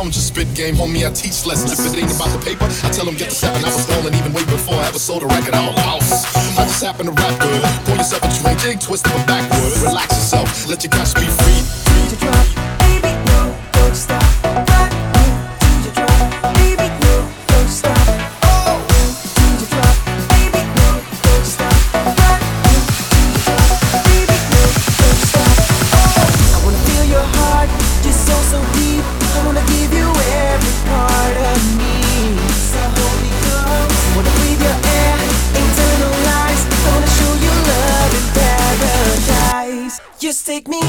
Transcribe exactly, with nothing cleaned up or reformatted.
I'm just spit game, homie, I teach lessons. If it ain't about the paper, I tell them get the seven. I was ballin' even way before I ever sold a record, I'm a boss. I just happen to rap good. Pour yourself a drink, jig, twist of a backwood. Relax yourself, let your cash be free. To drop, baby, no, don't stop. Rock me to drop, baby, no, don't stop. Oh, to drop, baby, no, don't stop. Rock me to drop, baby, no, don't stop. Oh, I wanna feel your heart, just so so deep. I wanna give you every part of me. So hold me close. I wanna breathe your air, internalize. I wanna show you love in paradise. Just take me